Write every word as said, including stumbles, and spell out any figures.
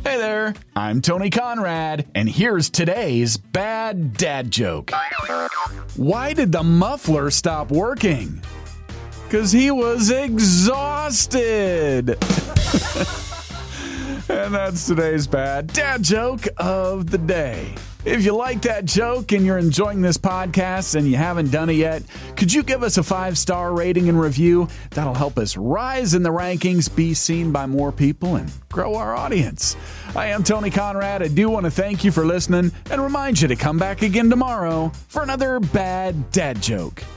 Hey there, I'm Tony Conrad, and here's today's bad dad joke. Why did the muffler stop working? 'Cause he was exhausted. And that's today's bad dad joke of the day. If you like that joke and you're enjoying this podcast and you haven't done it yet, could you give us a five-star rating and review? That'll help us rise in the rankings, be seen by more people, and grow our audience. I am Tony Conrad. I do want to thank you for listening and remind you to come back again tomorrow for another bad dad joke.